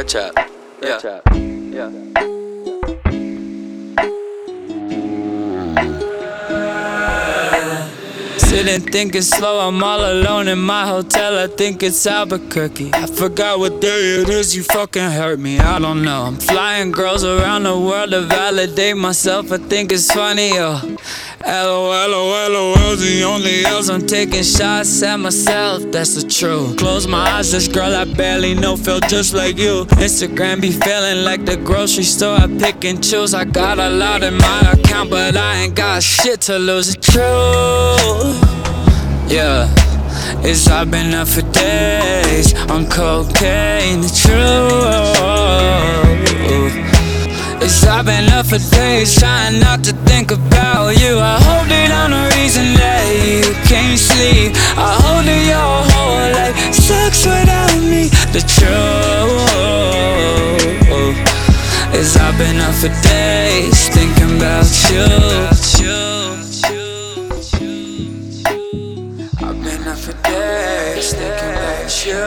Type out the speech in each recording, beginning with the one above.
chat. Yeah. Yeah. Sitting thinking slow, I'm all alone in my hotel, I think it's Albuquerque. I forgot what day it is, you fucking hurt me, I don't know. I'm flying girls around the world to validate myself, I think it's funny, yo. LOL's the only L's, I'm taking shots at myself, that's the truth. Close my eyes, this girl I barely know felt just like you. Instagram be feeling like the grocery store, I pick and choose. I got a lot in my account, but I ain't got shit to lose. The truth, yeah, is I've been up for days on cocaine. The truth is I've been up for days trying not to think about you. I hold it on a reason that you can't sleep. I hold it your whole life, sex without me. The truth is I've been up for days thinking about you. I've been up for days thinking about you.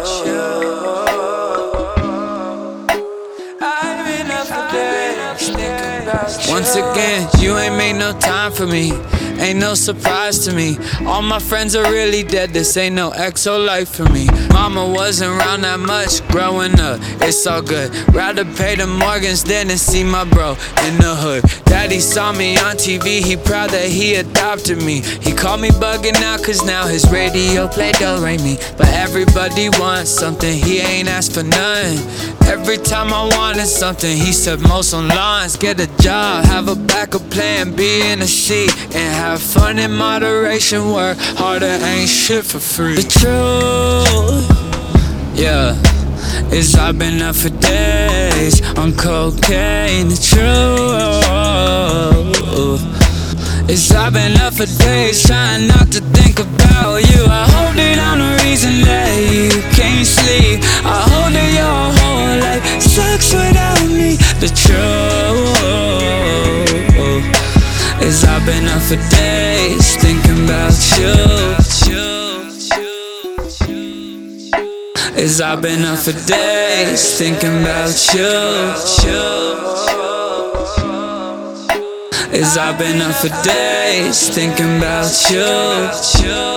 Once again, you ain't made no time for me. Ain't no surprise to me. All my friends are really dead, this ain't no exo life for me. Mama wasn't around that much growing up, it's all good. Rather pay the Morgans than to see my bro in the hood. Daddy saw me on TV, he proud that he adopted me. He called me bugging out cause now his radio play do-re-mi. But everybody wants something, he ain't asked for nothing. Every time I wanted something, he said most on lawns. Get a job, have a backup plan, be in a seat, and have fun in moderation. Work harder, ain't shit for free. The truth, yeah, is I've been up for days on cocaine. The truth is I've been up for days trying not to think about you. I hold it on a reason that you can't sleep. I hold it your whole life, sex without me. The truth is I've been up for days thinking about you. Is I've been up for days thinking about you. Is I've been up for days thinking about you.